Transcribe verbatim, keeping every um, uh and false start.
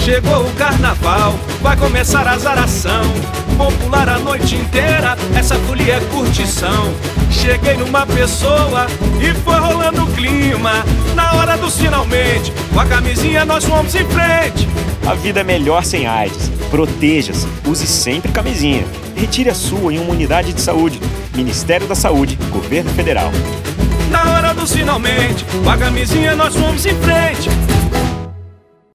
Chegou o carnaval, vai começar a azaração. Vou pular a noite inteira, essa folia é curtição. Cheguei numa pessoa e foi rolando o clima. Na hora dos finalmente, com a camisinha nós fomos em frente. A vida é melhor sem AIDS. Proteja-se, use sempre camisinha. Retire a sua em uma unidade de saúde. Ministério da Saúde, Governo Federal. Na hora dos finalmente, com a camisinha nós fomos em frente.